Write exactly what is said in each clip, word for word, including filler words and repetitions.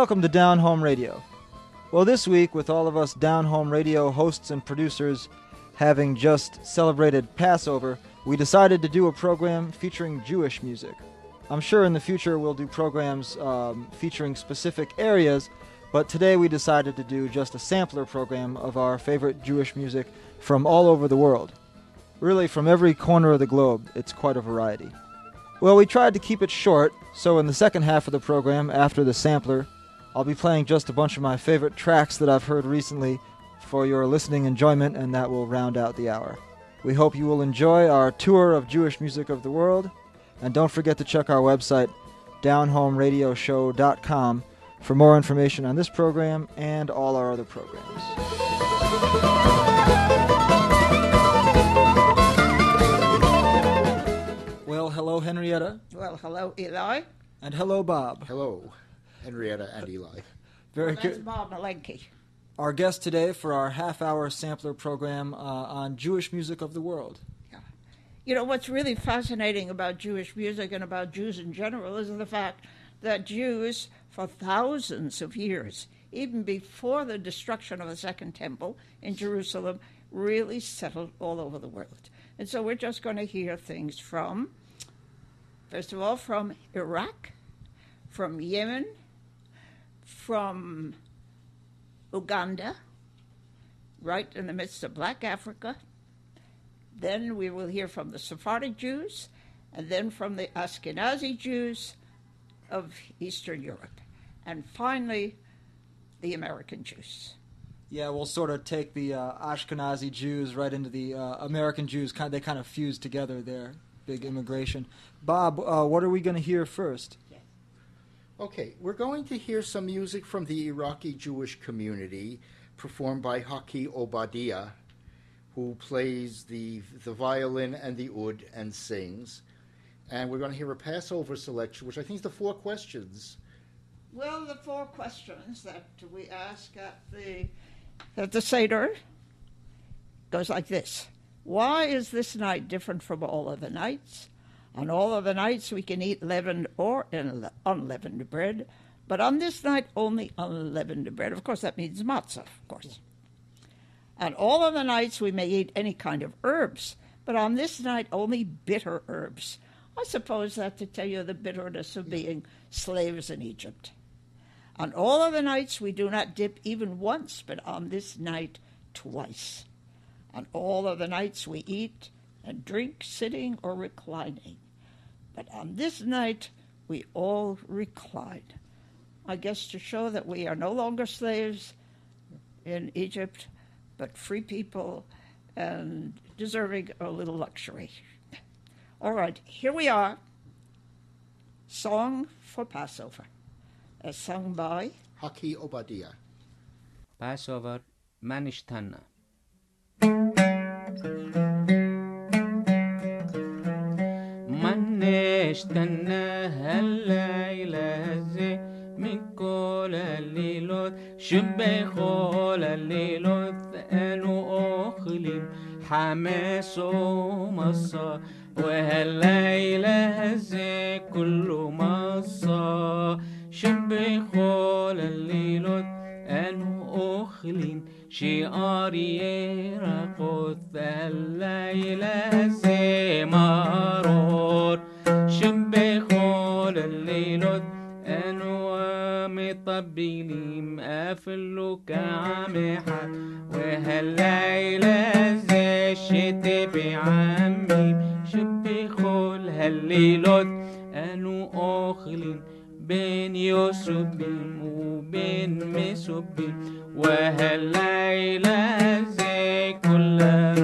welcome to Down Home Radio. Well, this week, with all of us Down Home Radio hosts and producers having just celebrated Passover, we decided to do a program featuring Jewish music. I'm sure in the future we'll do programs um, featuring specific areas, but today we decided to do just a sampler program of our favorite Jewish music from all over the world. Really, from every corner of the globe, it's quite a variety. Well, we tried to keep it short, so in the second half of the program, after the sampler, I'll be playing just a bunch of my favorite tracks that I've heard recently for your listening enjoyment, and that will round out the hour. We hope you will enjoy our tour of Jewish music of the world, and don't forget to check our website, down home radio show dot com, for more information on this program and all our other programs. Well, hello, Henrietta. Well, hello, Eli. And hello, Bob. Hello, Henrietta and Eli. Very well, that's good. Bob Malenke. Our guest today for our half-hour sampler program uh, on Jewish music of the world. Yeah. You know, what's really fascinating about Jewish music and about Jews in general is the fact that Jews, for thousands of years, even before the destruction of the Second Temple in Jerusalem, really settled all over the world. And so we're just going to hear things from, first of all, from Iraq, from Yemen, from Uganda, right in the midst of Black Africa. Then we will hear from the Sephardic Jews, and then from the Ashkenazi Jews of Eastern Europe. And finally, the American Jews. Yeah, we'll sort of take the uh, Ashkenazi Jews right into the uh, American Jews. Kind of, they kind of fuse together there. Big immigration. Bob, uh, what are we going to hear first? Okay, we're going to hear some music from the Iraqi Jewish community performed by Haki Obadiah, who plays the the violin and the oud and sings. And we're going to hear a Passover selection, which I think is the four questions. Well, the four questions that we ask at the at the Seder goes like this. Why is this night different from all other nights? On all other nights we can eat leavened or unleavened bread, but on this night only unleavened bread. Of course, that means matzah, of course. On all other nights we may eat any kind of herbs, but on this night only bitter herbs. I suppose that to tell you the bitterness of being slaves in Egypt. On all other nights we do not dip even once, but on this night twice. On all other nights we eat and drink sitting or reclining. But on this night, we all recline. I guess to show that we are no longer slaves in Egypt, but free people and deserving a little luxury. All right, here we are. Song for Passover, as sung by Haki Obadiah. Passover Manishtana. اشتنا هالليلة زي من كل الليلوت شبه كل الليلوت قالوا أخلين حماس ومصا وهالليلة زي كله مصا شبه كل الليلوت قالوا أخلين شعار يرقص الليلة زي مرور شبه كل الليلوت أنوا مطبلين مقفلوا كعمحة وهالليلة زي الشتاء بعمي شبه كل هالليلوت أنوا أخلين بين يوسبين وبين مسبين وهالليلة زي كل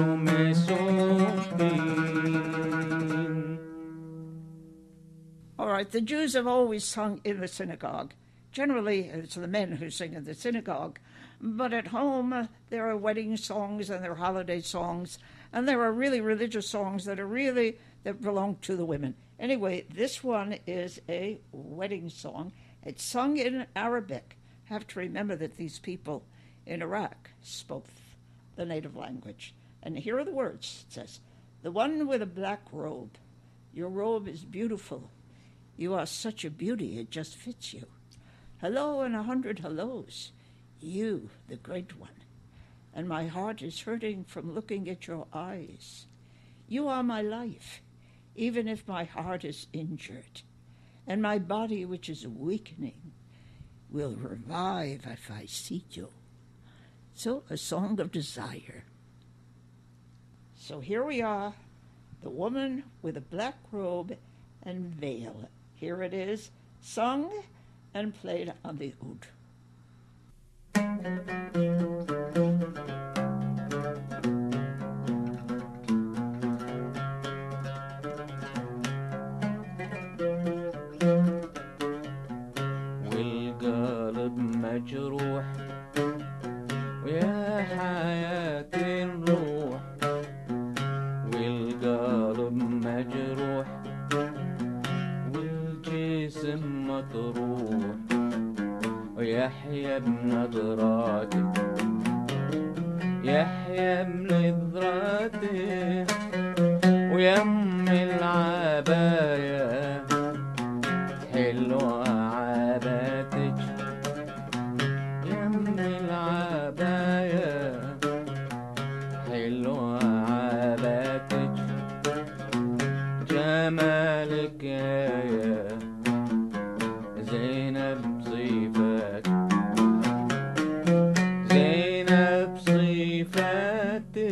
مسبين. All right, the Jews have always sung in the synagogue. Generally, it's the men who sing in the synagogue. But at home, uh, there are wedding songs and there are holiday songs. And there are really religious songs that are really, that belong to the women. Anyway, this one is a wedding song. It's sung in Arabic. Have to remember that these people in Iraq spoke the native language. And here are the words. It says, "The one with a black robe. Your robe is beautiful. You are such a beauty, it just fits you. Hello and a hundred hellos, you, the great one. And my heart is hurting from looking at your eyes. You are my life, even if my heart is injured, and my body, which is weakening, will revive if I see you. So, a song of desire. So here we are, the woman with a black robe and veil. Here it is, sung and played on the oud. والقلب مجروح ويا حياة الروح والقلب مجروح والجسم مطروح ويحيى بنظراته يحيى بنظراته ويم العباية حلوة عباتك يم العباية حلوة عباتك جمالك يا زينب صفات زينب صفاتك.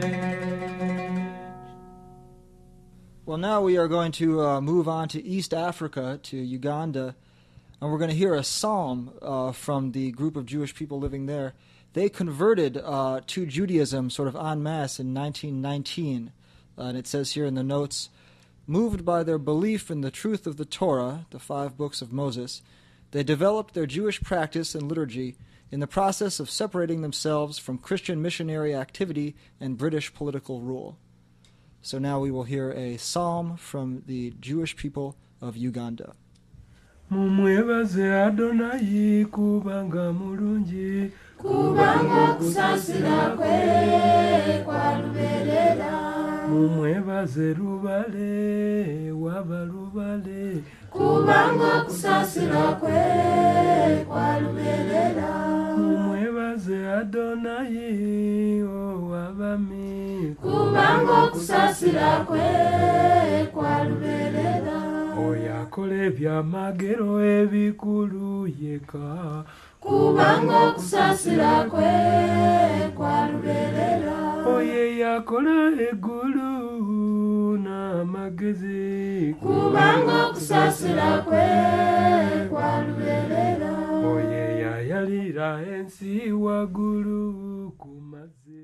Well, now we are going to uh, move on to East Africa, to Uganda, and we're going to hear a psalm uh, from the group of Jewish people living there. They converted uh, to Judaism sort of en masse in nineteen nineteen, uh, and it says here in the notes, moved by their belief in the truth of the Torah, the five books of Moses, they developed their Jewish practice and liturgy in the process of separating themselves from Christian missionary activity and British political rule. So now we will hear a psalm from the Jewish people of Uganda. Mumwebaze Adonai kubanga mulungi kubanga kusasira kwe kwa luberera mumwebaze lubale waba lubale kubanga kusasira kwe kwa luberera mumwebaze Adonai owabami kubanga kusasira kwe kwa luberera oyakola ebyamagero ebikulu yeka kubanga kusasira kwe kwa luberera oye yakola eggulu n'amagezi kubanga kusasira kwe kwa luberera oye yayalira ensi waggulu ku mazzi.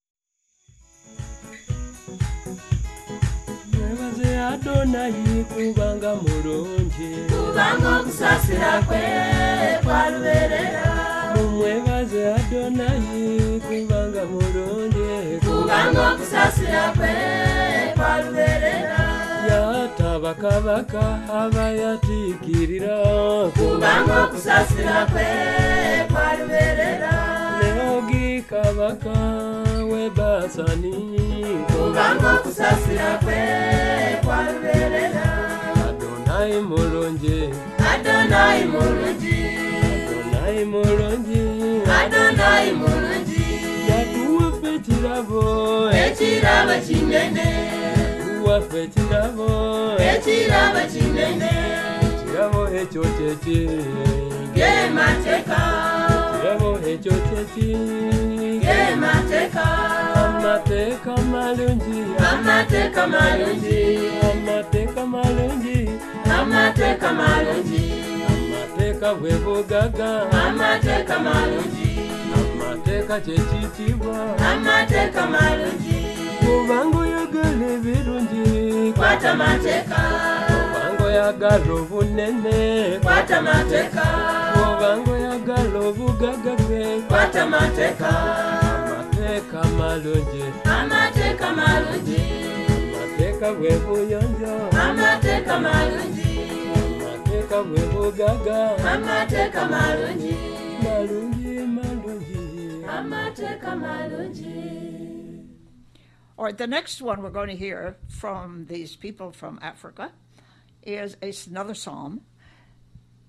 Mwebaze Adonai kubanga mulungi kubanga kusasira kwe kwa luberera mumwebaze Adonai kubanga mulungi kubanga kusasira kwe kwa luberera yatabakabaka abayatiikirira kubanga kusasira kwe kwa luberera neogi kabaka we Basani kubanga kusasira kwe kwa luberera Adonai mulungi Adonai mulungi Adonai mulungi Adonai mulungi yatuwaffe ekirabo ekirabo kinene yatuwaffe ekirabo ekirabo kinene ekirabo ekyo kyeki ge mateka ekirabo ekyo kyeki ge mateka amateeka malungi amateeka malungi amateeka malungi amateeka malungi amateeka bwe bugaga amateeka malungi amateeka kyekiyitibwa amateeka malungi kubanga oyagala ebirungi kwata amateeka kubanga oyagala obunene kwata amateeka kubanga oyagala obugaga bwe kwata amateeka amateeka malungi amateeka malungi amateeka bwe buyonjo amateeka malungi amateeka bwe bugaga amateeka malungi malungi malungi amateeka malungi. All right, the next one we're going to hear from these people from Africa is a, another psalm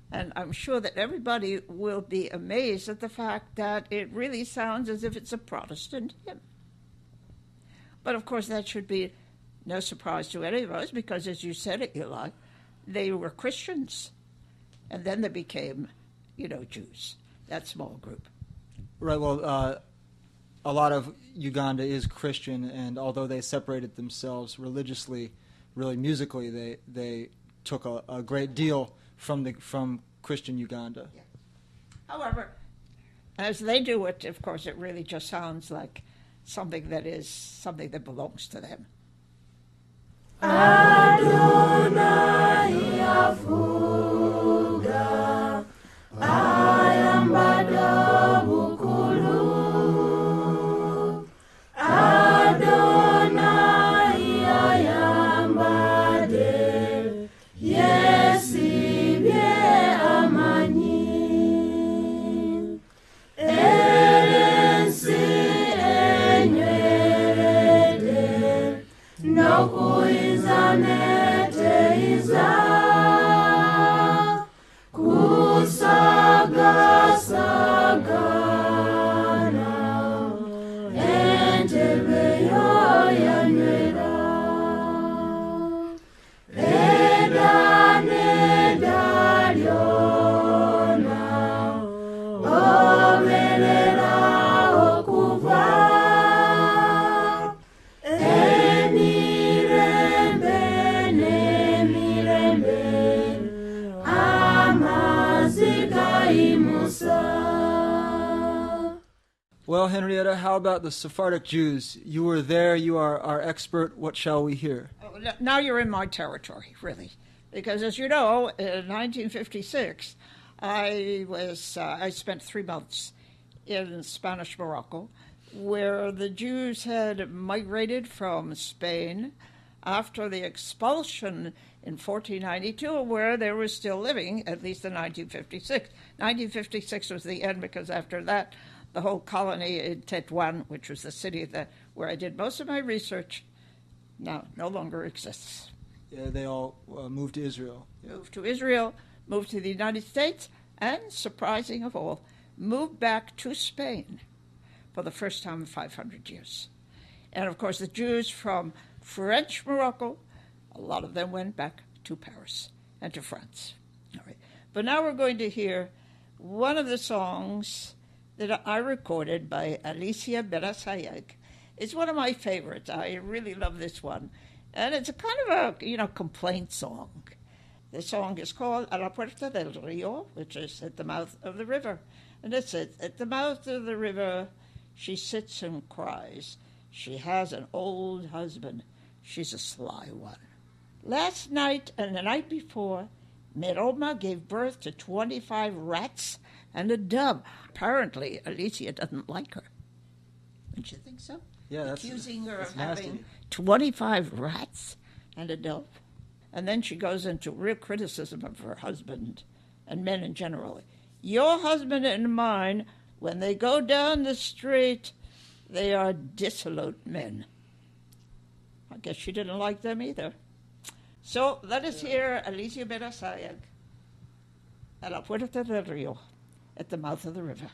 And I'm sure that everybody will be amazed at the fact that it really sounds as if it's a Protestant hymn. But of course, that should be no surprise to any of us because, as you said, Eli, they were Christians. And then they became, you know, Jews, that small group. Right, well, uh, a lot of Uganda is Christian, and although they separated themselves religiously, really musically, they they took a, a great deal from the from Christian Uganda. Yeah. However, as they do it, of course, it really just sounds like something that is something that belongs to them. Adonai afuga ayambada bukulu Adonai ayambade yesibye amanyi erensi enywelede nokuizanete iza kusagasagana entebeyo yanywera edaneda lyona obelela okuva emirembe nemirembe amaziga imusa. Well, Henrietta, how about the Sephardic Jews? You were there, you are our expert. What shall we hear? Oh, n- Now you're in my territory, really, because as you know, in nineteen fifty-six, I was uh, I spent three months in Spanish Morocco, where the Jews had migrated from Spain after the expulsion in fourteen ninety-two, where they were still living, at least in nineteen fifty-six. nineteen fifty-six was the end because after that, the whole colony in Tetuan, which was the city that where I did most of my research, now no longer exists. Yeah, they all uh, moved to Israel. Moved to Israel, moved to the United States, and, surprising of all, moved back to Spain for the first time in five hundred years. And, of course, the Jews from French Morocco, a lot of them went back to Paris and to France. All right. But now we're going to hear one of the songs that I recorded by Alicia Berasayag. It's one of my favorites. I really love this one. And it's a kind of a, you know, complaint song. The song is called A la Puerta del Rio, which is at the mouth of the river. And it says, at the mouth of the river, she sits and cries. She has an old husband. She's a sly one. Last night and the night before, Meroma gave birth to twenty-five rats and a dove. Apparently, Alicia doesn't like her. Don't you think so? Yeah, that's Accusing her that's of nasty. having twenty-five rats and a dove. And then she goes into real criticism of her husband and men in general. Your husband and mine, when they go down the street, they are dissolute men. I guess she didn't like them either. So let us hear Alicia Berasayag, A la Puerta del Rio, at the mouth of the river.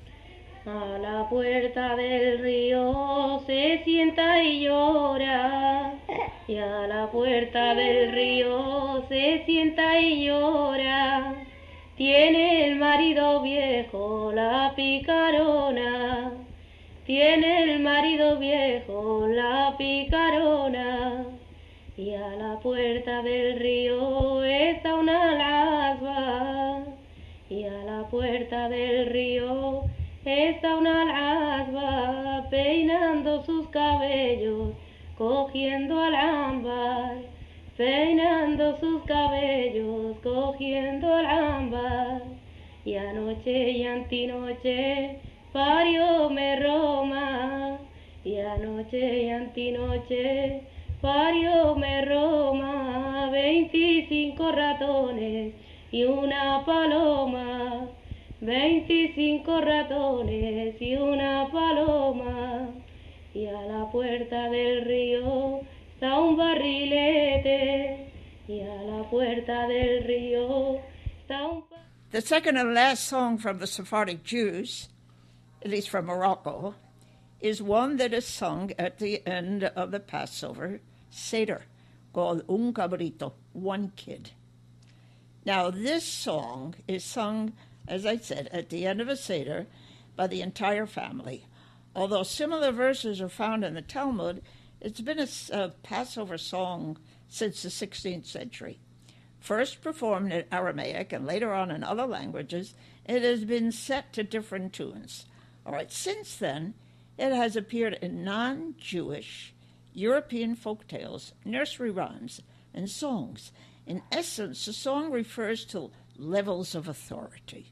A la puerta del río se sienta y llora, y a la puerta del río se sienta y llora. Tiene el marido viejo la picarona, tiene el marido viejo la picarona, y a la puerta del río está una lasba, y a la puerta del río está una lasba peinando sus cabellos, cogiendo al ámbar, peinando sus cabellos, cogiendo al ámbar. Y anoche y antinoche parió me Roma, y anoche y antinoche parió me Roma, veinticinco ratones y una paloma, veinticinco ratones y una paloma. Y a la puerta del río está un barrilete, y a la puerta del río está un... The second and last song from the Sephardic Jews, at least from Morocco, is one that is sung at the end of the Passover Seder, called Un Cabrito, One Kid. Now, this song is sung, as I said, at the end of a Seder by the entire family. Although similar verses are found in the Talmud, it's been a, a Passover song since the sixteenth century. First performed in Aramaic and later on in other languages, it has been set to different tunes. All right, since then, it has appeared in non-Jewish European folk tales, nursery rhymes, and songs. In essence, the song refers to levels of authority.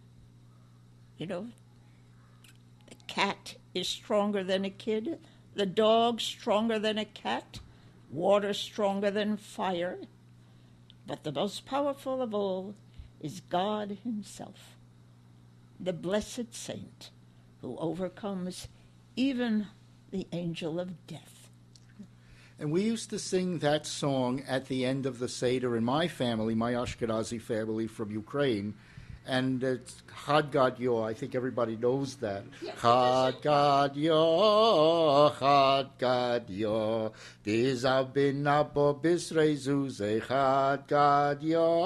You know, the cat is stronger than a kid, the dog stronger than a cat, water stronger than fire. But the most powerful of all is God himself, the blessed saint who overcomes even the angel of death. And we used to sing that song at the end of the Seder in my family, my Ashkenazi family from Ukraine. And it's Chad Gad Yo. I think everybody knows that. Chad Gad Yo, Chad Gad Yo. Dizav bin Abo Bisrei Zuze. Chad Gad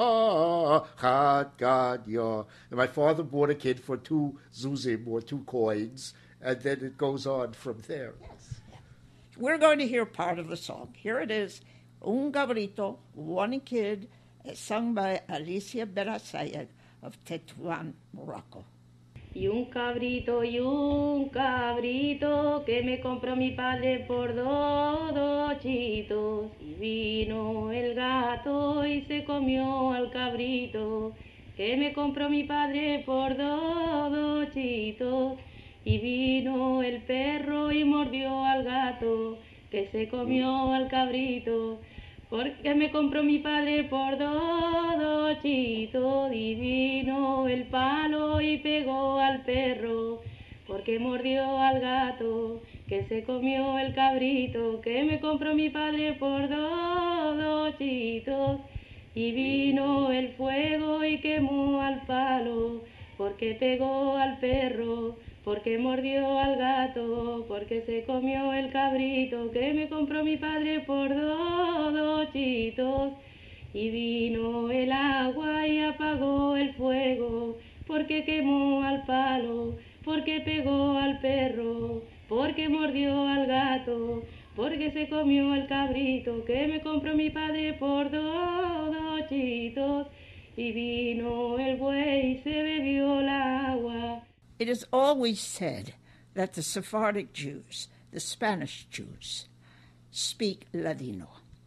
Yo, Chad Gad Yo. And my father bought a kid for two zuzim, or two coins, and then it goes on from there. Yes. We're going to hear part of the song. Here it is, Un Cabrito, One Kid, sung by Alicia Berasayed of Tetuan, Morocco. Y un cabrito, y un cabrito que me compró mi padre por dos dochitos. Y vino el gato y se comió al cabrito que me compró mi padre por dos dochitos. Y vino el perro y mordió al gato que se comió al cabrito. Porque me compró mi padre por dos dochitos. Y vino el palo y pegó al perro, porque mordió al gato, que se comió el cabrito, que me compró mi padre por dos dochitos. Y vino el fuego y quemó al palo, porque pegó al perro, porque mordió al gato, porque se comió el cabrito, que me compró mi padre por dos dochitos. Y vino el agua y apagó el fuego, porque quemó al palo, porque pegó al perro, porque mordió al gato, porque se comió el cabrito, que me compró mi padre por dos dochitos. Y vino el buey y se bebió el agua. It is always said that the Sephardic Jews, the Spanish Jews, speak Ladino.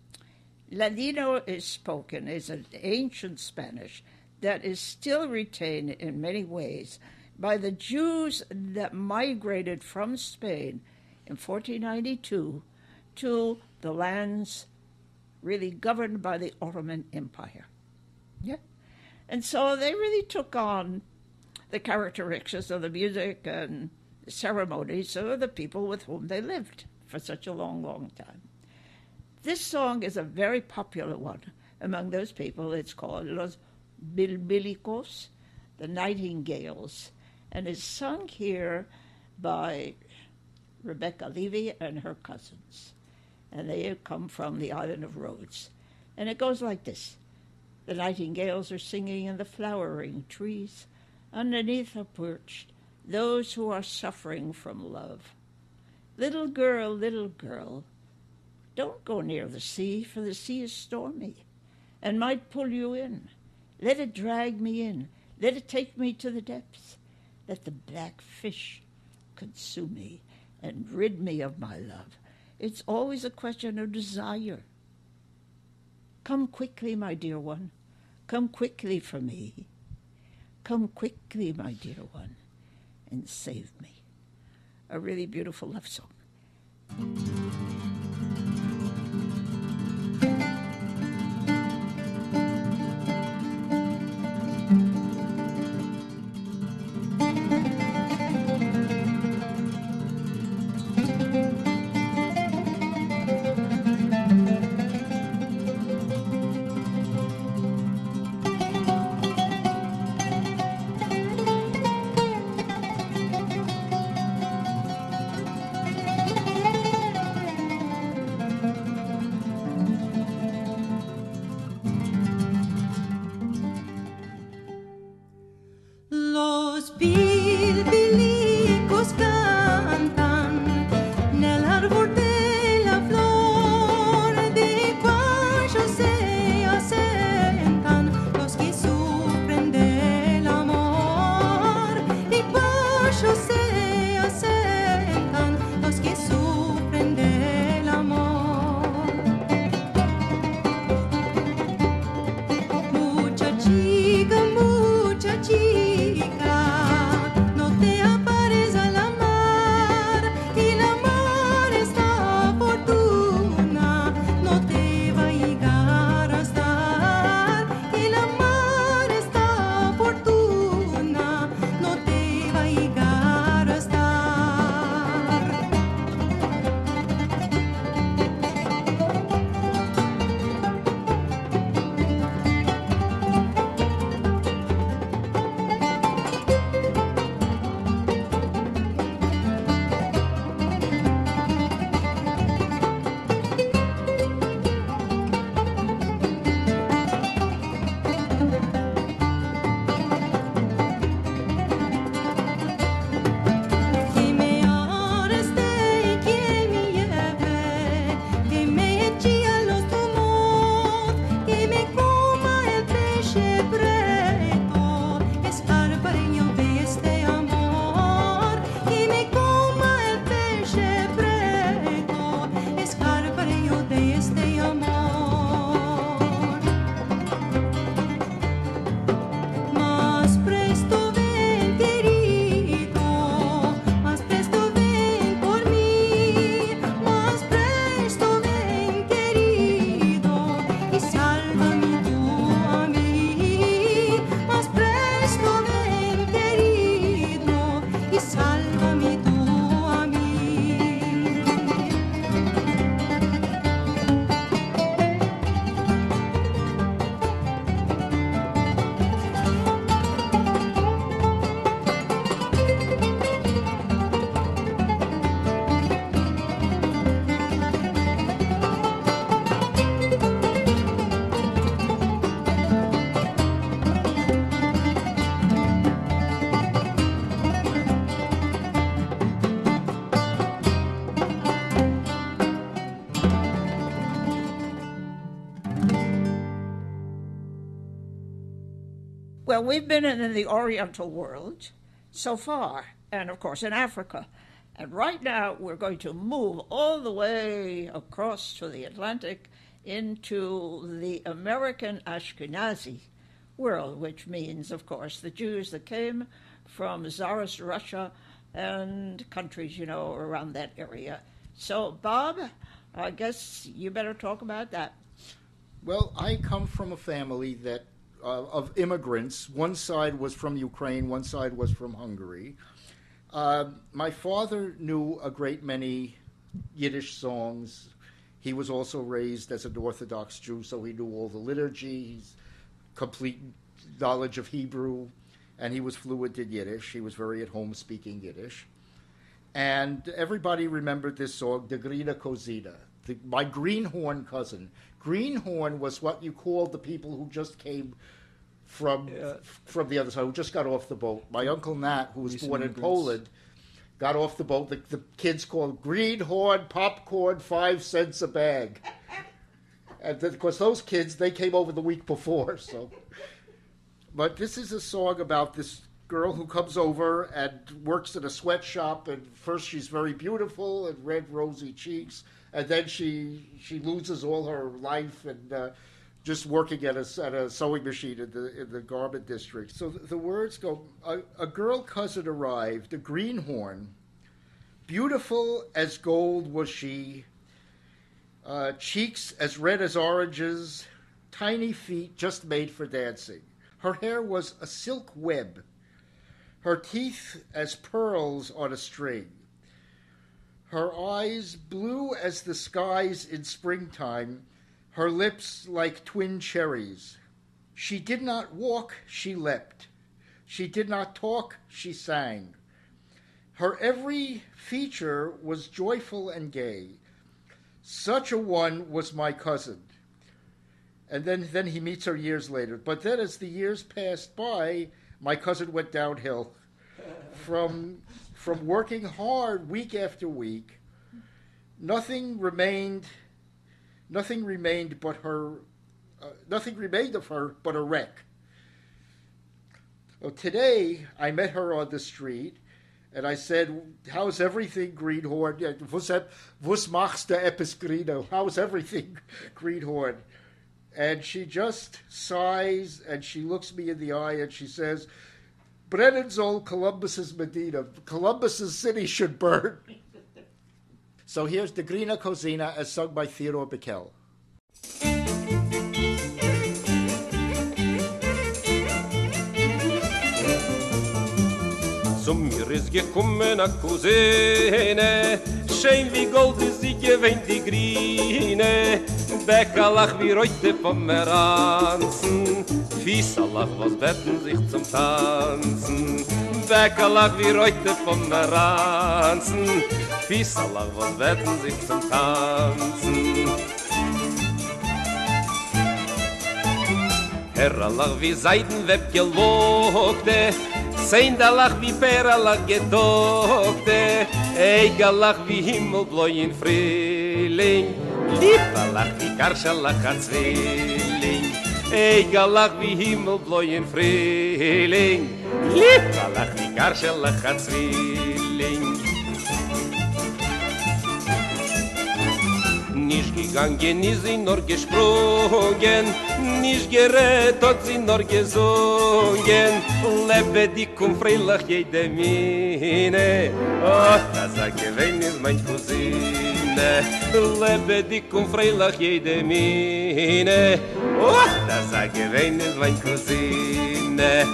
Ladino is spoken as an ancient Spanish that is still retained in many ways by the Jews that migrated from Spain in fourteen ninety-two to the lands really governed by the Ottoman Empire. Yeah. And so they really took on the characteristics of the music and the ceremonies of the people with whom they lived for such a long, long time. This song is a very popular one among those people. It's called Los Bilbilicos, the Nightingales, and is sung here by Rebecca Levy and her cousins. And they have come from the island of Rhodes. And it goes like this. The nightingales are singing in the flowering trees. Underneath are perched those who are suffering from love. Little girl, little girl, don't go near the sea, for the sea is stormy and might pull you in. Let it drag me in. Let it take me to the depths. Let the black fish consume me and rid me of my love. It's always a question of desire. Come quickly, my dear one. Come quickly for me. Come quickly, my dear one, and save me. A really beautiful love song. Well, we've been in the Oriental world so far, and of course in Africa. And right now we're going to move all the way across to the Atlantic into the American Ashkenazi world, which means, of course, the Jews that came from Tsarist Russia and countries, you know, around that area. So, Bob, I guess you better talk about that. Well, I come from a family that uh, of immigrants. One side was from Ukraine, one side was from Hungary. Uh, my father knew a great many Yiddish songs. He was also raised as an Orthodox Jew, so he knew all the liturgies, complete knowledge of Hebrew, and he was fluent in Yiddish. He was very at home speaking Yiddish. And everybody remembered this song, De Grina Kozina, the, my greenhorn cousin. Greenhorn was what you called the people who just came from Yeah. from the other side, who just got off the boat. My Uncle Nat, who was Recent born in immigrants. Poland, got off the boat. The, the kids called greenhorn popcorn, five cents a bag. And of course, those kids, they came over the week before. So, but this is a song about this girl who comes over and works in a sweatshop. And first, she's very beautiful and red, rosy cheeks, and then she she loses all her life and uh, just working at a at a sewing machine in the in the garment district. So the, the words go: a, a girl cousin arrived, a greenhorn, beautiful as gold was she. Uh, cheeks as red as oranges, tiny feet just made for dancing. Her hair was a silk web, her teeth as pearls on a string, her eyes blue as the skies in springtime, her lips like twin cherries. She did not walk, she leapt. She did not talk, she sang. Her every feature was joyful and gay. Such a one was my cousin. And then, then he meets her years later. But then as the years passed by, my cousin went downhill. From, from working hard week after week, nothing remained, nothing remained but her, uh, nothing remained of her but a wreck. Well, today, I met her on the street, and I said, how's everything, Greenhorn? Yeah, Was was machst du etwas, Grino? How's everything, Greenhorn? And she just sighs, and she looks me in the eye, and she says, Brennen soll Columbus's Medina. Columbus's city should burn. So here's the Grina Kozina as sung by Theodore Bickel. Zum mir ist gekommen a Cousine, schön wie Gold ist sie gewähnt die Grine, Beckerlach wie Reute Pomeranzen, Fiesalach, was betten sich zum Tanzen, Beckerlach wie Reute Pomeranzen, Fiesalach, was betten sich zum Tanzen. Herralach wie Seidenweb gelogte, Seindalach wie Peralach getogte, Eigalach wie Himmelbläu in Frühling, Liebalach wie Karschalach a Zwilling, Eigalach wie Himmelbläu in Frühling, Liebalach wie Karschalach a Zwilling. Nicht gegangen ist sie nur gesprungen, nicht gerät hat sie nur gesungen, lebendig und freilich jede Mine, oh, das a gewinn ist mein Cousine, lebendig und freilich jede Mine, oh, das a gewinn ist mein Cousine.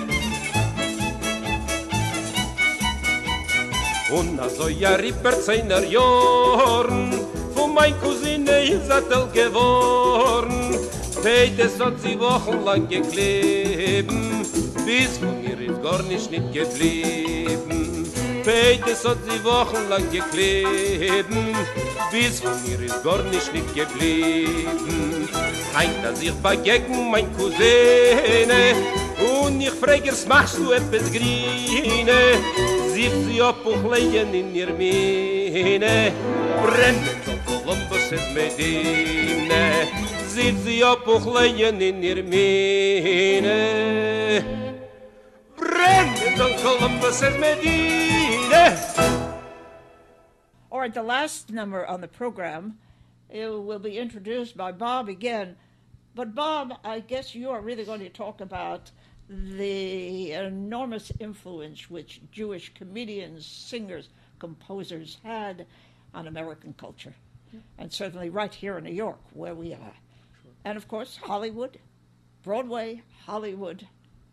Und also ja ripper zeiner Jorn, von mein Cousine ist Sattel geworden. Peites hat sie wochenlang gekleben, bis von mir ist gar nicht nicht geblieben. Peites hat sie wochenlang gekleben, bis von mir ist gar nicht nicht geblieben. Heint er sich begegnen, mein Cousine, und ich frage, was machst du etwas Grine? Sieht sie ab und legen in ihr Mine, brennen soll Columbus in Medina. Sieht sie ab und legen in ihr Mine, friend on Columbus's Medina. All right, the last number on the program it will be introduced by Bob again. But Bob, I guess you are really going to talk about the enormous influence which Jewish comedians, singers, composers had on American culture. Yeah. And certainly right here in New York, where we are. Sure. And of course, Hollywood, Broadway, Hollywood.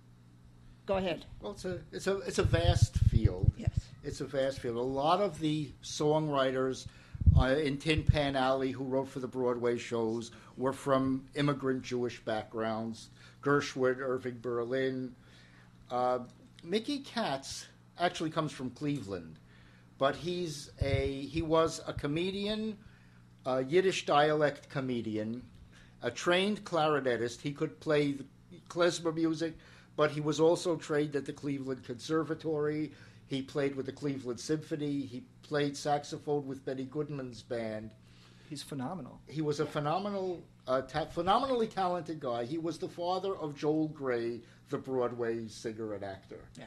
Go ahead. Well, it's a, it's a, it's a vast field. Yes. It's a vast field. A lot of the songwriters uh, in Tin Pan Alley who wrote for the Broadway shows were from immigrant Jewish backgrounds. Gershwin, Irving Berlin. Uh, Mickey Katz actually comes from Cleveland, but he's a he was a comedian, a Yiddish dialect comedian, a trained clarinetist. He could play the klezmer music, but he was also trained at the Cleveland Conservatory. He played with the Cleveland Symphony. He played saxophone with Benny Goodman's band. He's phenomenal. He was a phenomenal, uh, ta- phenomenally talented guy. He was the father of Joel Grey, the Broadway singer and actor. Yeah.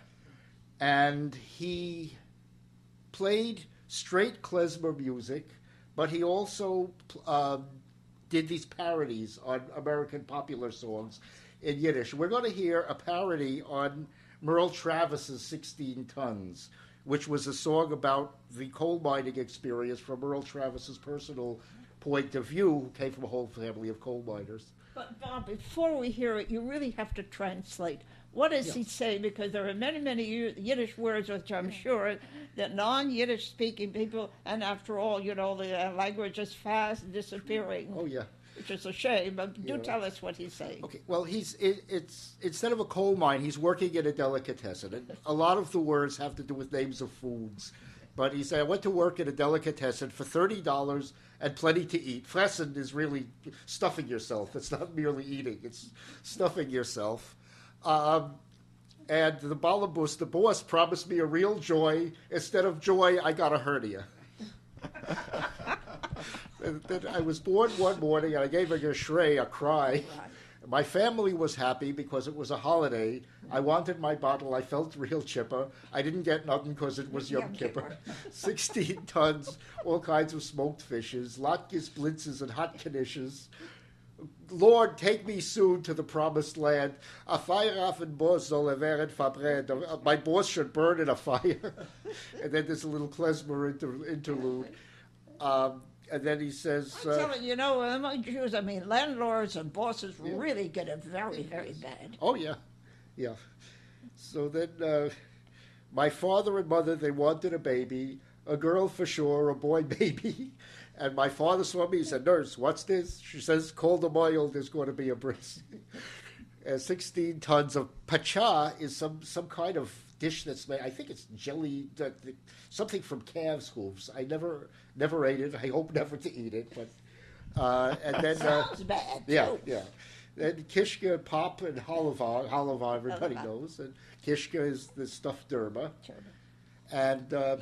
And he played straight klezmer music, but he also uh, did these parodies on American popular songs in Yiddish. We're going to hear a parody on Merle Travis's sixteen tons, which was a song about the coal mining experience from Merle Travis's personal point of view, who came from a whole family of coal miners. But Bob, before we hear it, you really have to translate. What does Yeah. he say? Because there are many, many Yiddish words which I'm sure that non-Yiddish speaking people, and after all, you know, the uh, language is fast disappearing. Oh, yeah. Which is a shame, but do Yeah. tell us what he's saying. Okay, well, he's it, it's instead of a coal mine, he's working in a delicatessen. And a lot of the words have to do with names of foods. But he said, I went to work at a delicatessen for thirty dollars and plenty to eat. Fressen is really stuffing yourself. It's not merely eating, it's stuffing yourself. Um, and the balabus, the boss, promised me a real joy. Instead of joy, I got a hernia. Then I was born one morning, and I gave a geshrei, a cry. My family was happy because it was a holiday. I wanted my bottle. I felt real chipper. I didn't get nothing because it was Yom Yom Kippur. Kippur. sixteen tons, all kinds of smoked fishes, latkes, blitzes, and hot knishes. Lord, take me soon to the promised land. A fire off and boss soll werden verbrennt. My boss should burn in a fire. And then there's a little klezmer inter- interlude. Um, and then he says... I'm Uh, telling you, you know, among Jews, I mean, landlords and bosses really get it very, very bad. Oh, yeah. Yeah. So then uh, my father and mother, they wanted a baby, a girl for sure, a boy baby. And my father saw me, he said, Nurse, what's this? She says, call the oil, there's going to be a bris. uh, sixteen tons of pacha is some, some kind of dish that's made, I think it's jelly, uh, something from calves' hooves. I never never ate it. I hope never to eat it. But uh, and then uh, Sounds bad, yeah, too. yeah. Then kishka, pop, and halava. Halava, everybody Halava. knows. And kishka is the stuffed derma. Sure. And uh,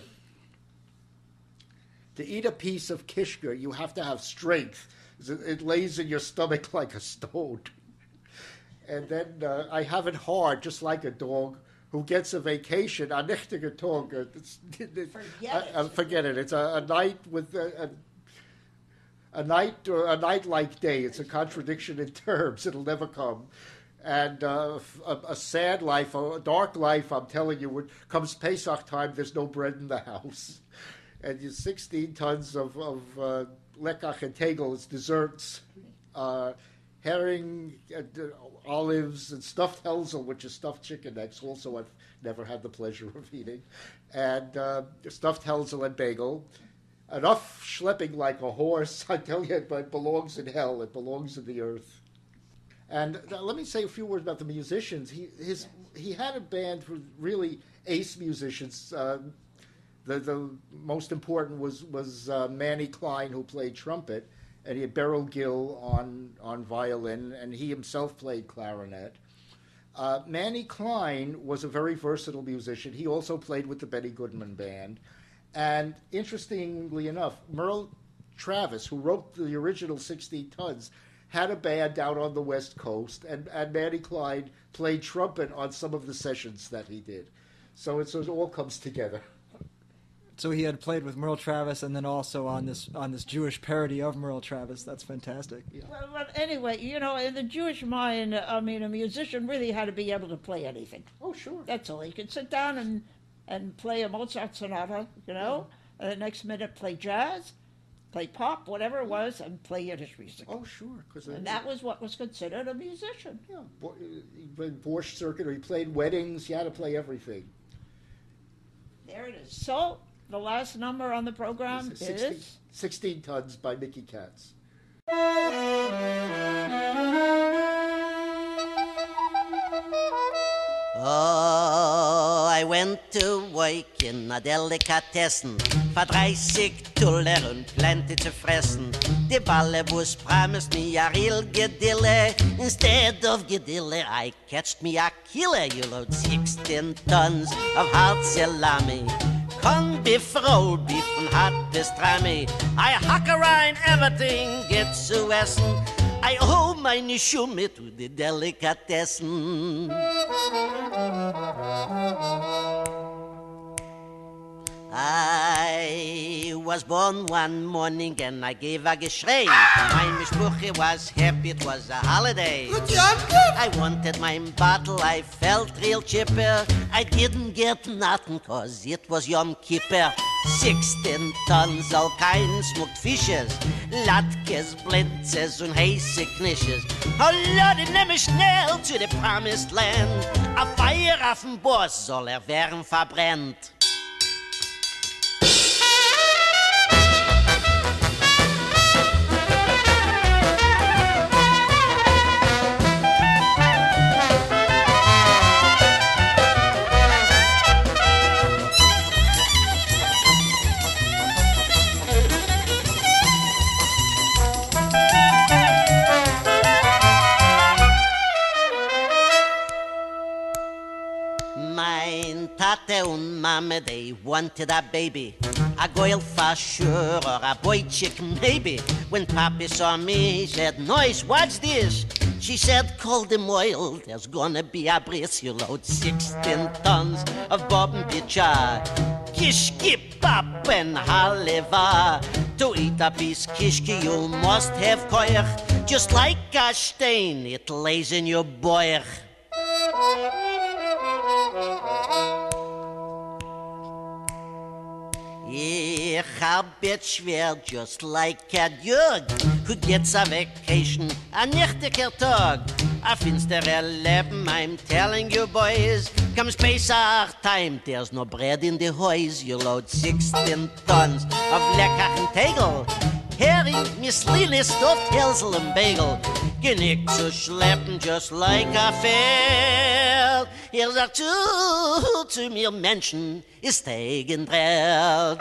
to eat a piece of kishka, you have to have strength. It it lays in your stomach like a stone. And then uh, I have it hard, just like a dog who gets a vacation. A nichtige Tag. uh, it's- Forget uh, uh, it. Forget it. It's a, a night with a, a a night or a night like day. It's a contradiction in terms. It'll never come. And uh, f- a, a sad life, a dark life, I'm telling you, when comes Pesach time, there's no bread in the house. And you sixteen tons of, of uh, lekach and tegel, it's desserts, uh, herring, uh, d- olives, and stuffed helzel, which is stuffed chicken necks, also I've never had the pleasure of eating, and uh, stuffed helzel and bagel. Enough schlepping like a horse, I tell you, but it belongs in hell. It belongs in the earth. And uh, let me say a few words about the musicians. He his he had a band with really ace musicians. Uh, the the most important was was uh, Manny Klein, who played trumpet, and he had Beryl Gill on on violin, and he himself played clarinet. Uh, Manny Klein was a very versatile musician. He also played with the Benny Goodman Band. And interestingly enough, Merle Travis, who wrote the original sixteen tons, had a band out on the West Coast, and, and Manny Klein played trumpet on some of the sessions that he did. So it's, it all comes together. So he had played with Merle Travis, and then also on this on this Jewish parody of Merle Travis. That's fantastic. Yeah. Well, well, anyway, you know, in the Jewish mind, I mean, a musician really had to be able to play anything. Oh, sure. That's all. He could sit down and, and play a Mozart sonata, you know, and the next minute play jazz, play pop, whatever it was, and play Yiddish music. Oh, sure. Cause And that was what was considered a musician. Yeah, Bo- he played Borscht Circuit, or he played weddings. He had to play everything. There it is. So, the last number on the program It's sixteen, is... sixteen Tons by Mickey Katz. Oh, I went to work in a Delikatessen, for dreißig Tuller und plenty zu fressen. Die Ballebus promised me a real gedille. Instead of gedille, I catched me a killer. You load sixteen tons of hard salami. Corned beef, rolled beef und hot pastrami. I hack around everything gets zu essen. I owe meine Schumme to the Delikatessen. I was born one morning and I gave a geschrei. My mishpuche was happy, it was a holiday. I wanted my bottle, I felt real chipper. I didn't get nothing cause it was Yom Kippur. Sixteen tons, all kinds smoked fishes, Latkes, Blintzes und heiße Knisches. Oh Lord, nimm mich schnell zu the promised land. A Feuer auf dem Boss soll er werden verbrennt. Tate und Mama, they wanted a baby, a girl for sure or a boy chick maybe. When Papi saw me, he said, "Noise, what's this?" She said, "Call them oil, there's gonna be a bris. You load sixteen tons of bob and pitcha, kishki, pap and haleva. To eat a piece kishki, you must have koich. Just like a stain, it lays in your boich." Ich hab it schwer, just like a Jürg, who gets a vacation, a nichtiger Tag. A finstere Leben, I'm telling you boys, comes Pesach time, there's no bread in the hoys. You load sixteen tons of leckerchen Tegel, Hering, Miss Lily, stuffed Hänsel and Bagel. Genick zu schleppen, just like a Pferd. Ihr sagt zu, zu mir Menschen, ist Tegendrell.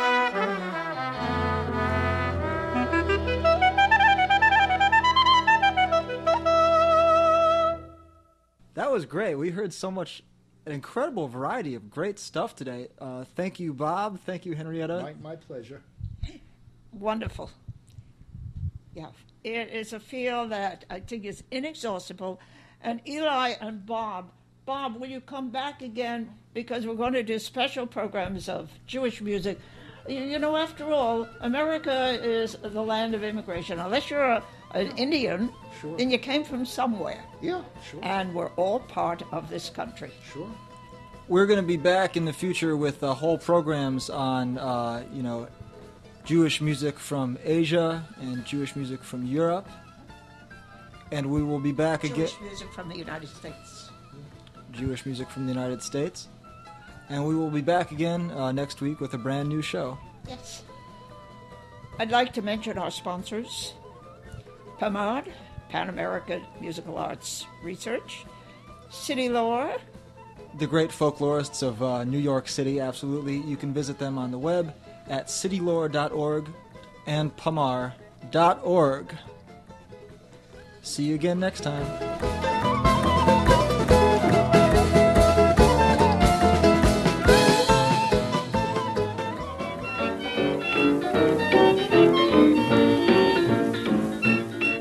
That was great. We heard so much, an incredible variety of great stuff today. Uh, thank you, Bob. Thank you, Henrietta. My, my pleasure. Wonderful. Yeah, it is a field that I think is inexhaustible. And Eli and Bob, Bob, will you come back again? Because we're going to do special programs of Jewish music. You, you know, after all, America is the land of immigration. Unless you're a, an Indian, Sure. then you came from somewhere. Yeah, sure. And we're all part of this country. Sure. We're going to be back in the future with uh, whole programs on, uh, you know, Jewish music from Asia and Jewish music from Europe. And we will be back again. Jewish music from the United States. Jewish music from the United States. And we will be back again uh, next week with a brand new show. Yes. I'd like to mention our sponsors. PAMAD, Pan American Musical Arts Research. City Lore. The great folklorists of uh, New York City, absolutely. You can visit them on the web at citylore dot org and pamar dot org. See you again next time.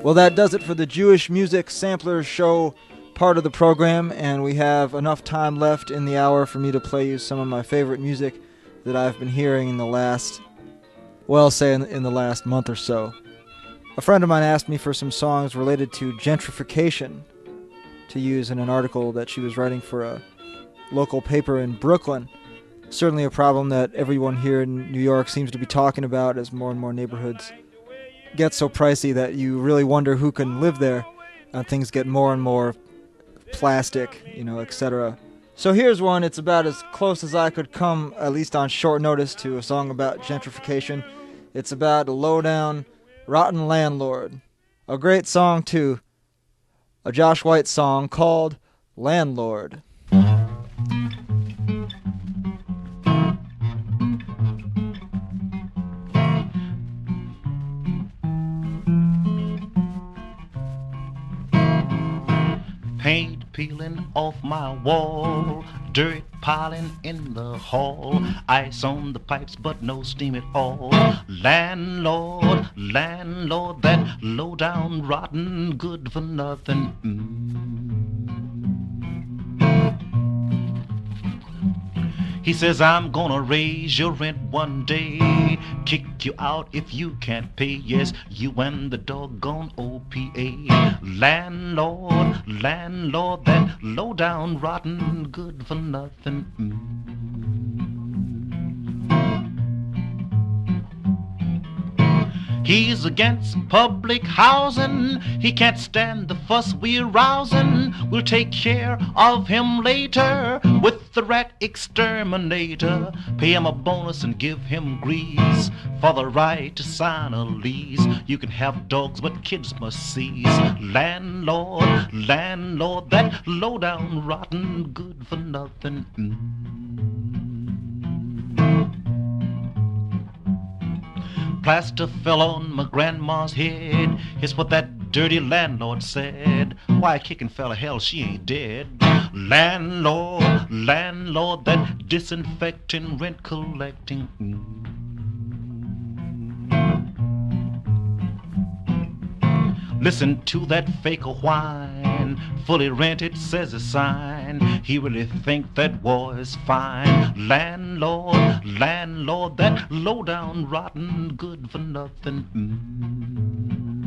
Well, that does it for the Jewish Music Sampler Show part of the program, and we have enough time left in the hour for me to play you some of my favorite music that I've been hearing in the last, well, say in, in the last month or so. A friend of mine asked me for some songs related to gentrification to use in an article that she was writing for a local paper in Brooklyn. Certainly a problem that everyone here in New York seems to be talking about as more and more neighborhoods get so pricey that you really wonder who can live there, and things get more and more plastic, you know, et cetera. So here's one. It's about as close as I could come, at least on short notice, to a song about gentrification. It's about a low-down, rotten landlord. A great song, too. A Josh White song called Landlord. Paint peeling off my wall, dirt piling in the hall, ice on the pipes but no steam at all. Landlord, landlord, that low down rotten good for nothing. Mm. He says, I'm gonna raise your rent one day, kick you out if you can't pay. Yes, you and the doggone O P A. Landlord, landlord, that low down rotten good for nothing. Mm. He's against public housing. He can't stand the fuss we're rousing. We'll take care of him later with the rat exterminator. Pay him a bonus and give him grease for the right to sign a lease. You can have dogs, but kids must seize. Landlord, landlord, that low down rotten good for nothing. Mm. Plaster fell on my grandma's head. Here's what that dirty landlord said. Why, kicking fella, hell, she ain't dead. Landlord, landlord, that disinfecting, rent collecting. Mm. Listen to that fake whine, fully rented, says a sign. He really think that war is fine. Landlord, landlord, that low down rotten good for nothing. Mm.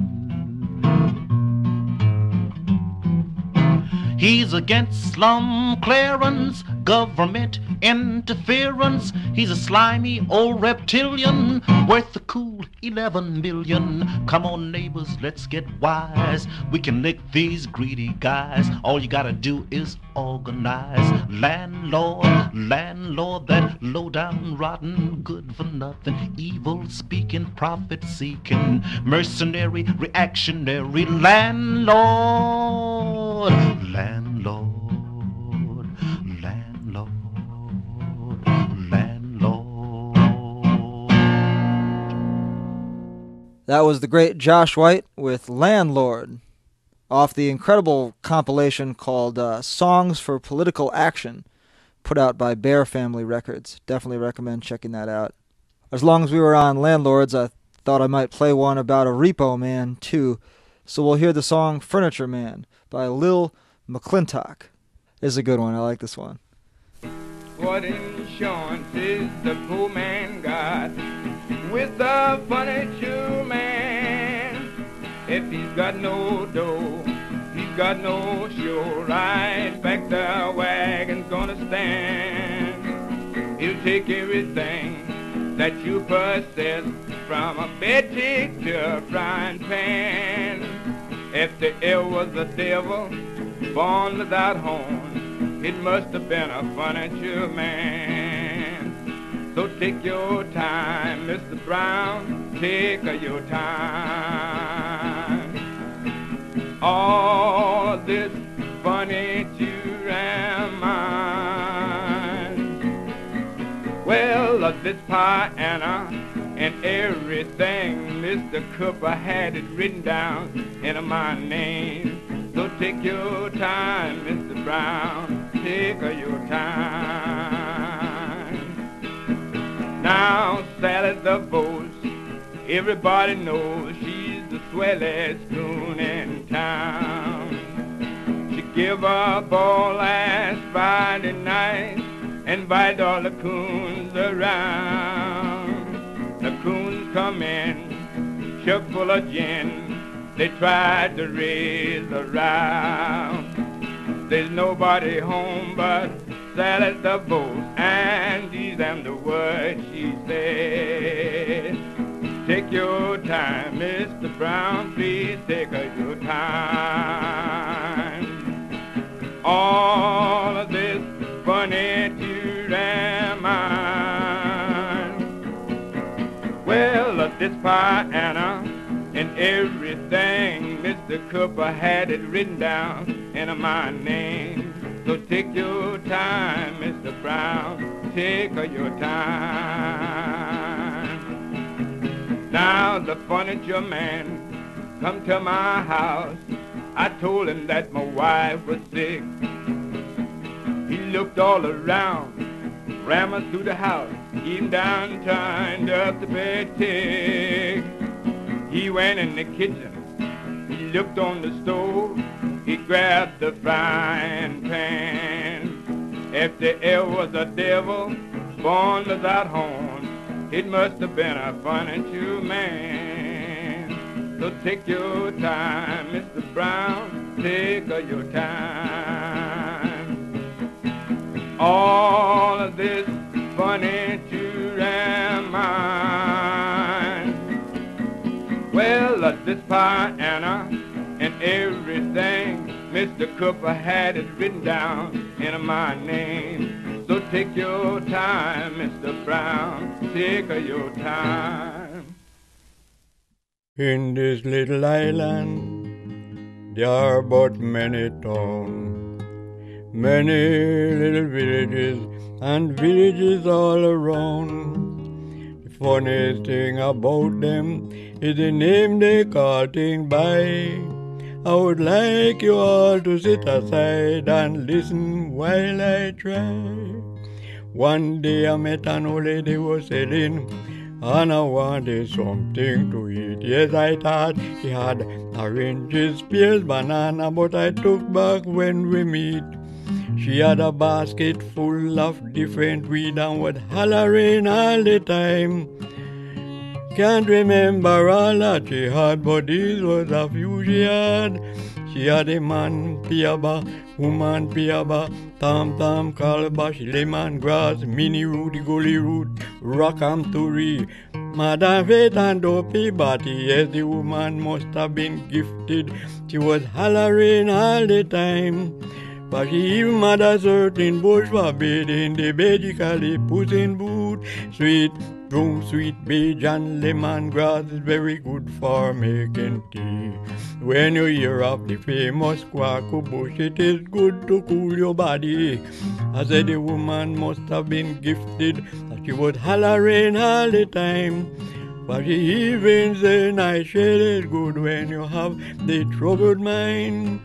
He's against slum clearance, government interference. He's a slimy old reptilian worth a cool eleven million. Come on, neighbors, let's get wise. We can lick these greedy guys. All you gotta do is organize. Landlord, landlord, that low down rotten good for nothing, evil speaking, profit seeking, mercenary, reactionary. Landlord, landlord, landlord, landlord. That was the great Josh White with Landlord, off the incredible compilation called uh, Songs for Political Action, put out by Bear Family Records. Definitely recommend checking that out. As long as we were on landlords, I thought I might play one about a repo man, too. So we'll hear the song Furniture Man by Lil McClintock. It's a good one. I like this one. What insurance is the poor man got with the furniture man? If he's got no dough, he's got no show. Right back the wagon's gonna stand. He'll take everything that you possess, from a bed chick to a frying pan. If there ever was a devil born without horn, it must have been a furniture man. So take your time, Mister Brown, take your time. All of this furniture and mine. Well, of this piano and everything, Mister Cooper had it written down in my name. So take your time, Mister Brown, take your time. Now Sally the boss, everybody knows she's the swellest coon town. She give up all last Friday night, invite all the coons around. The coons come in, chock full of gin, they tried to raise a row. There's nobody home but Sally's the boat, and these them the words she said. Take your time, Mister Brown, please take your time. All of this funny to them mine. Well, uh, this piano and everything, Mister Cooper had it written down in my name. So take your time, Mister Brown, take your time. Now the furniture man come to my house. I told him that my wife was sick. He looked all around, ran us through the house, even down, turned up the bed tick. He went in the kitchen, he looked on the stove, he grabbed the frying pan. If there ever was a devil born without horns, it must have been a furniture man. So take your time, Mister Brown, take your time. All of this furniture and mine. Well, uh, this piano and everything, Mister Cooper had it written down in my name. So take your time, Mister Brown, take your time. In this little island, there are but many towns, many little villages, and villages all around. The funniest thing about them is the name they call things by. I would like you all to sit aside and listen while I try. One day I met an old lady who was selling, and I wanted something to eat. Yes, I thought she had oranges, pears, banana, but I took back when we meet. She had a basket full of different weed and was hollering all the time. Can't remember all that she had, but this was a few she had. She had a man piaba, woman piaba, tam tam calabash, lemon grass, mini root, gully root, rockam turi, madam faith and dopey body. Yes, the woman must have been gifted. She was hollering all the time. But she even had a certain bush for bathing, the basically puss in boot, sweet broom, sweet beige and lemongrass is very good for making tea. When you hear of the famous quaco bush, it is good to cool your body. I said the woman must have been gifted, that she was hollering all the time. But she even said nice shade is good when you have the troubled mind.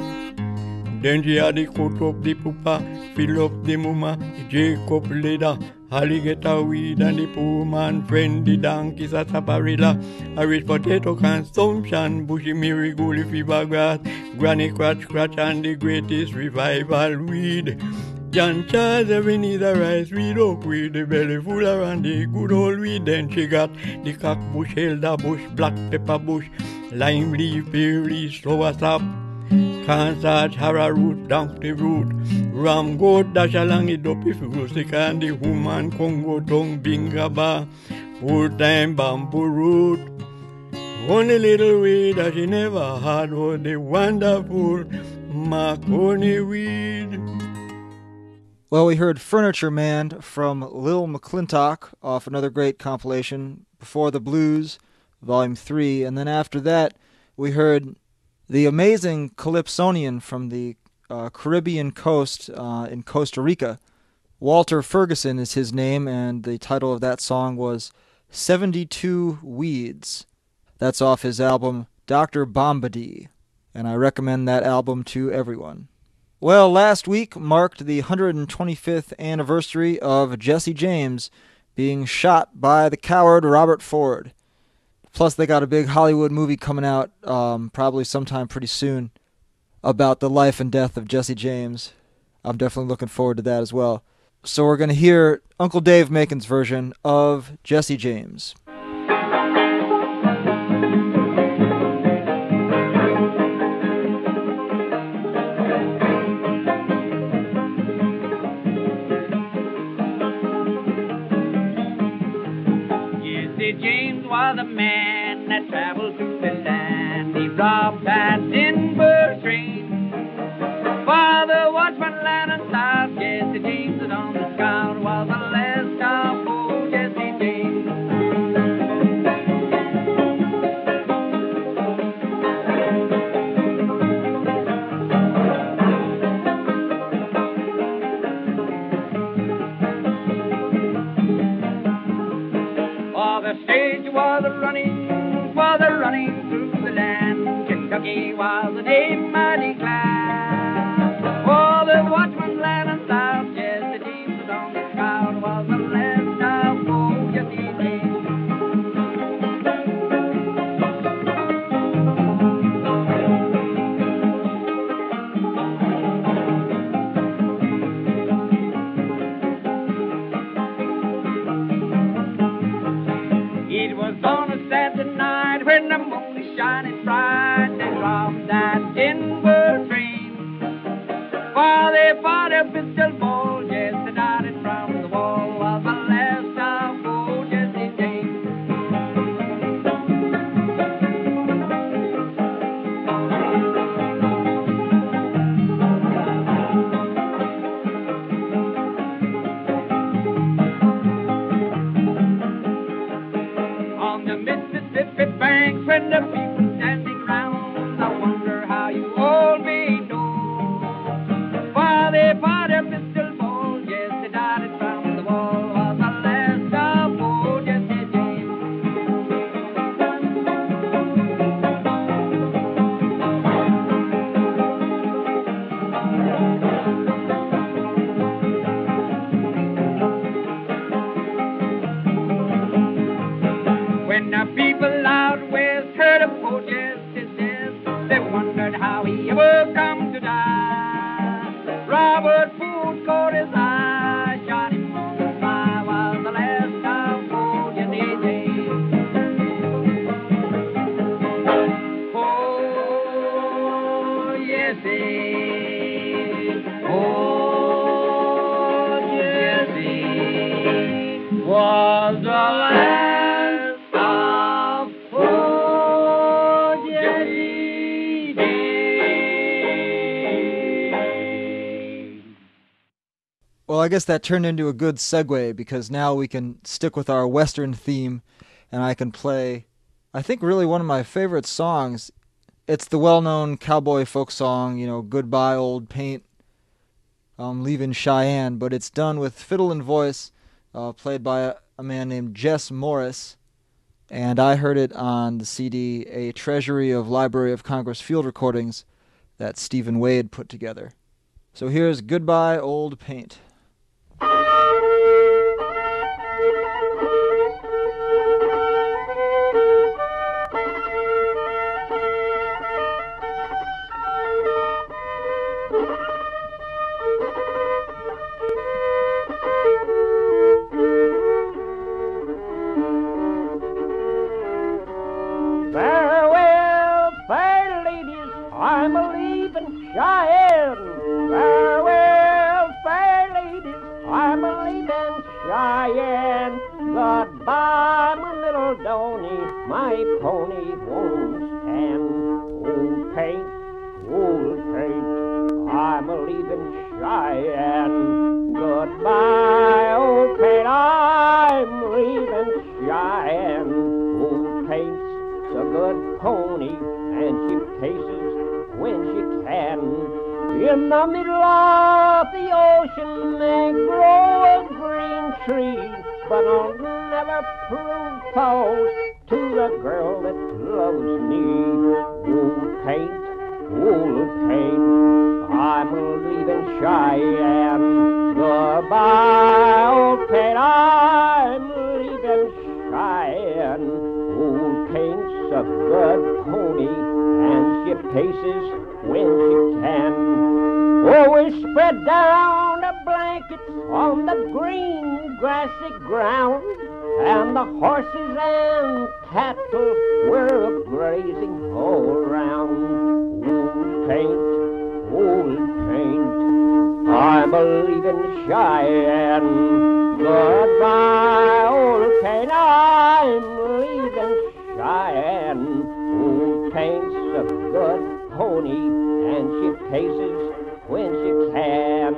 Then she had to cut up the pupa, fill up the mumma, the Jacob leather, alligator weed, and the poor man friend, the donkey sarsaparilla, a rich potato consumption, bushy marigold, fever grass, granny scratch scratch, and the greatest revival weed. John Charles every need a rice weed, oak weed, the belly full around the good old weed. Then she got the cock bush, elder bush, black pepper bush, lime leaf, pear leaf, sour sap, cornstarch, harrow root, donkey root, ram goat, dash along it up if you go sick, and the woman Congo tongue, bingaba, full time bamboo root. Only little weed that she never had was the wonderful Marconi weed. Well, we heard Furniture Man from Lil McClintock off another great compilation, Before the Blues, Volume three, and then after that we heard the amazing Calypsonian from the uh, Caribbean coast uh, in Costa Rica. Walter Ferguson is his name, and the title of that song was seventy-two Weeds. That's off his album Doctor Bombadil, and I recommend that album to everyone. Well, last week marked the one hundred twenty-fifth anniversary of Jesse James being shot by the coward Robert Ford. Plus, they got a big Hollywood movie coming out um, probably sometime pretty soon about the life and death of Jesse James. I'm definitely looking forward to that as well. So we're going to hear Uncle Dave Macon's version of Jesse James. Jesse James was a man that traveled through the land. He robbed that Denver train. Father watchman land and south, Jesse James and on the scout was the last of old Jesse James. Oh, the stage was a running, was a running through the land. Kentucky was a name mighty glad. Oh, the watchman land and south, Jesse James was on the scout, was the last of old Jesse James. It was on a Saturday night when the moon is shining bright. They robbed that Denver train. For they fought a pistol ball, Jesse died it from the wall. Was the last of old Jesse James. On the Mississippi bank, when the people standing round, I wonder how you all may know. For they fought a pistol ball, Jesse died it from the wall. Was the last of old Jesse James. When the people out west heard of poor Jesse's death, they wondered how he ever come to die. Robert Ford caught his eye, shot him on the thigh, was the last of poor Jesse James. Oh, Jesse, oh, Jesse, was the last. Well, I guess that turned into a good segue because now we can stick with our Western theme and I can play, I think, really one of my favorite songs. It's the well-known cowboy folk song, you know, Goodbye Old Paint, um, Leaving Cheyenne, but it's done with fiddle and voice, uh, played by a, a man named Jess Morris, and I heard it on the C D, A Treasury of Library of Congress field recordings that Stephen Wade put together. So here's Goodbye Old Paint. Farewell, fair ladies, I'm a leaving Cheyenne. Farewell, fair ladies, I'm a leaving Cheyenne. Goodbye, my little Donny, my pony won't stand. Old paint, old paint, I'm a leaving Cheyenne. Goodbye, old paint, I'm leaving Cheyenne. Old paint's a good pony, and she paces when she can. In the middle of the ocean may grow a green tree, but I'll never prove false to the girl that loves me. Old paint, old paint, I'm leaving Cheyenne. Goodbye, old paint, I'm leaving Cheyenne. Old paint, paces when she can. Oh, we spread down the blankets on the green grassy ground, and the horses and cattle were grazing all around. Old paint, old paint, I'm a leaving Cheyenne. Goodbye, old paint, I'm leaving Cheyenne. Old paint's a good pony, and she paces when she can.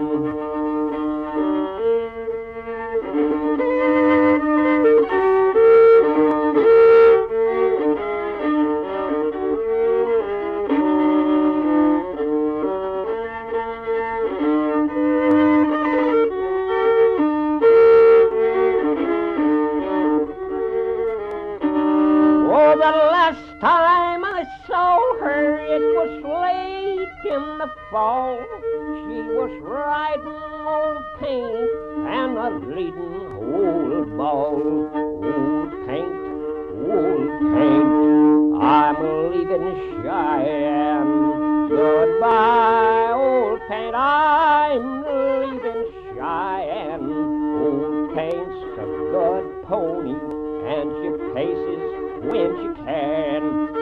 Oh, the last time I saw her, it was late in the fall. She was riding old paint and a leading old ball. Old paint, old paint, I'm leaving Cheyenne. Goodbye, old paint, I'm leaving Cheyenne. Old paint's a good pony, and she paces when she can.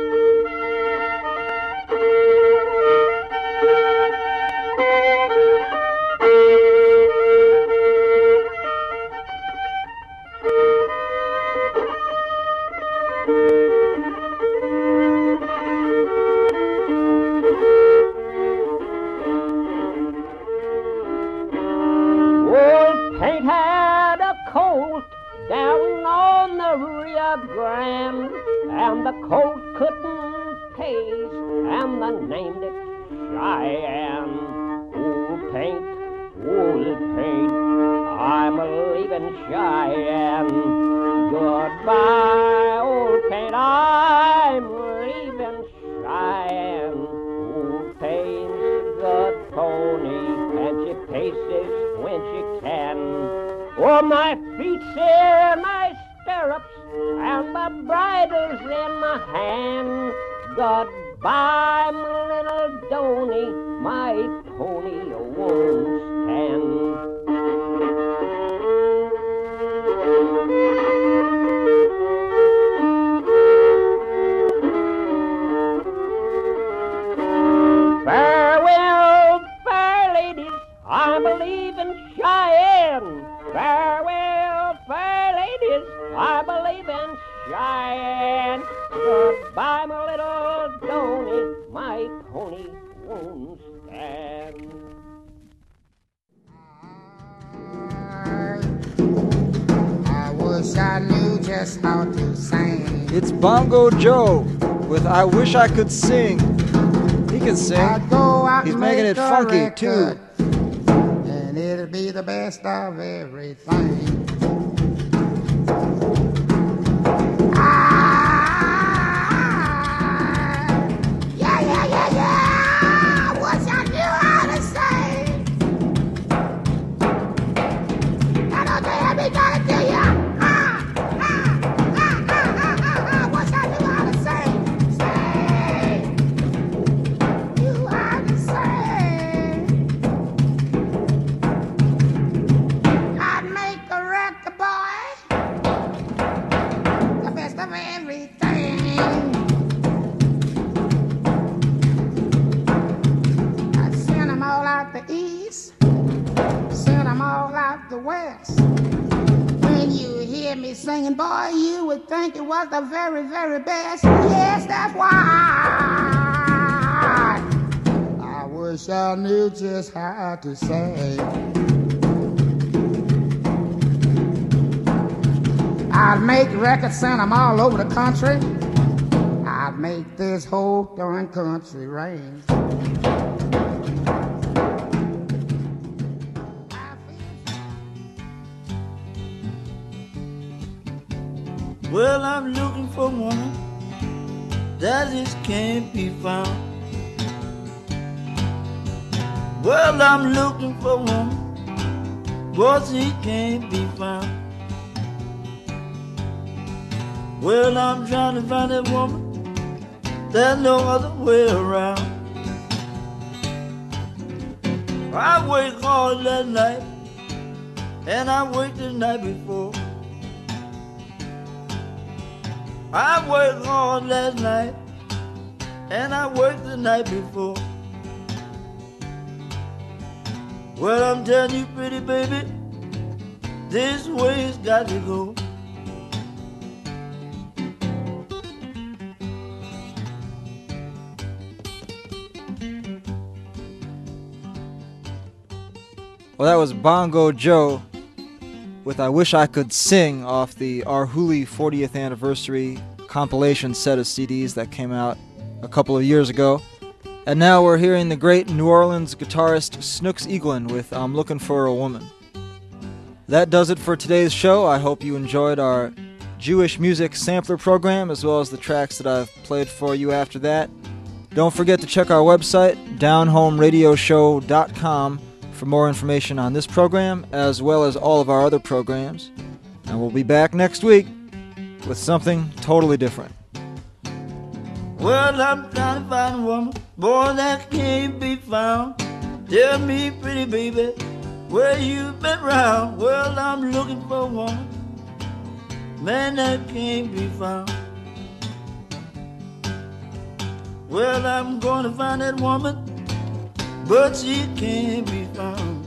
Old paint had a colt down on the Rio Grande, and the colt couldn't pace, and they named it Cheyenne. Old paint, old paint, I'm leaving Cheyenne. Goodbye, old paint, I'm leaving Cheyenne. Old paint's a good pony, and she paces when she can. Oh, my feet's in my stirrups, and my bridle's in my hand. Goodbye, my little Donny, my pony won't stand. Farewell, fair ladies, I'm leaving Cheyenne. Farewell, fair ladies, I believe in Cheyenne. Goodbye, my little Donny, my pony won't stand. I wish I knew just how to sing. It's Bongo Joe with I Wish I Could Sing. He can sing. I'd go out He's and making make it a funky, record, too. and it'll be the best of everything. Yeah, yeah, yeah, yeah. I wish I knew how to sing. Now don't you hear me talking to you? Ah, ah, ah, ah, ah, ah, ah. Wish I knew how to sing. Sing. You how to sing. I'd make a record, boy. The best of everything. Send them all out the east, send them all out the west. When you hear me singing, boy, you would think it was the very, very best. Yes, that's why I wish I knew just how to sing. I'd make records, send them all over the country. I'd make this whole darn country rain. Well, I'm looking for one that just can't be found. Well, I'm looking for one, but she can't be found. Well, I'm trying to find that woman, there's no other way around. I worked hard last night, and I worked the night before. I worked hard last night, and I worked the night before. Well, I'm telling you, pretty baby, this way it's got to go. Well, that was Bongo Joe with I Wish I Could Sing off the Arhoolie fortieth anniversary compilation set of C Ds that came out a couple of years ago. And now we're hearing the great New Orleans guitarist Snooks Eaglin with I'm Looking for a Woman. That does it for today's show. I hope you enjoyed our Jewish music sampler program as well as the tracks that I've played for you after that. Don't forget to check our website, down home radio show dot com, for more information on this program as well as all of our other programs. And we'll be back next week with something totally different. Well, I'm trying to find a woman, boy, that can't be found. Tell me, pretty baby, where you been round? Well, I'm looking for a woman, man, that can't be found. Well, I'm gonna find that woman, but she can't be found.